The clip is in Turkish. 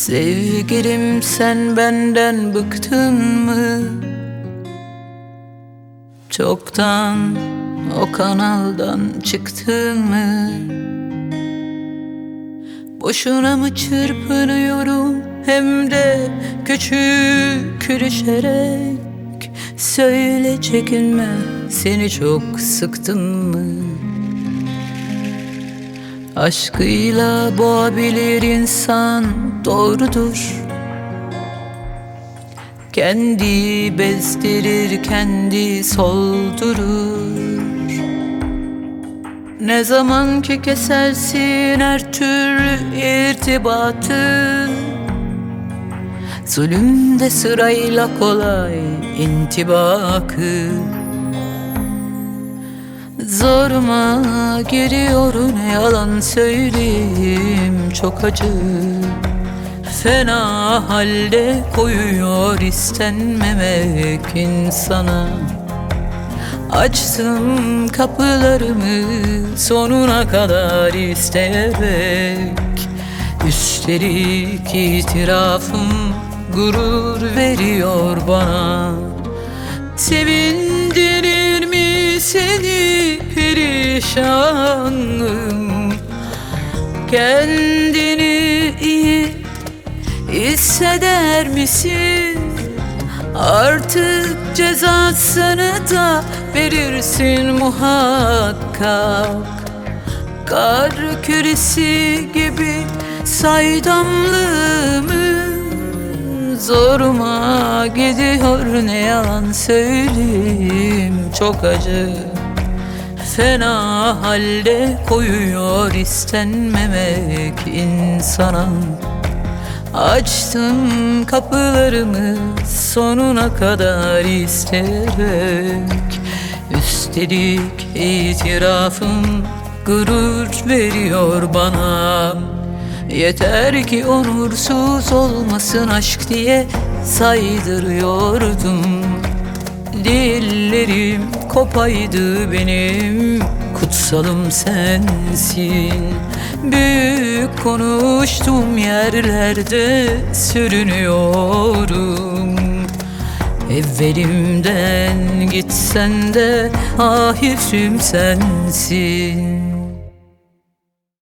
Sevgilim, sen benden bıktın mı? Çoktan o kanaldan çıktın mı? Boşuna mı çırpınıyorum, hem de küçük düşerek? Söyle, çekinme, seni çok sıktın mı? Aşkıyla boğabilir insan, doğrudur. Kendi bezdirir, kendi soldurur. Ne zaman ki kesersin her türlü irtibatı, zulümde sırayla kolay intibakı. Zoruma giriyor, ne yalan söyleyeyim, çok acı. Fena halde koyuyor istenmemek insana. Açtım kapılarımı sonuna kadar isteyerek. Üstelik itirafım gurur veriyor bana. Sevindirir mi seni perişanlığım? Kendini iyi hisseder misin? Artık cezasını da verirsin muhakkak. Kar küresi gibi saydamlığımı, zoruma gidiyor, ne yalan söyleyeyim, çok acı. Fena halde koyuyor istenmemek insana. Açtım kapılarımı sonuna kadar isteyerek. Üstelik itirafım gurur veriyor bana. Yeter ki onursuz olmasın aşk diye saydırıyordum. Dillerim kopaydı benim, kutsalım sensin. Büyük konuştuğum yerlerde sürünüyorum. Evvelimden gitsen de ahirim sensin.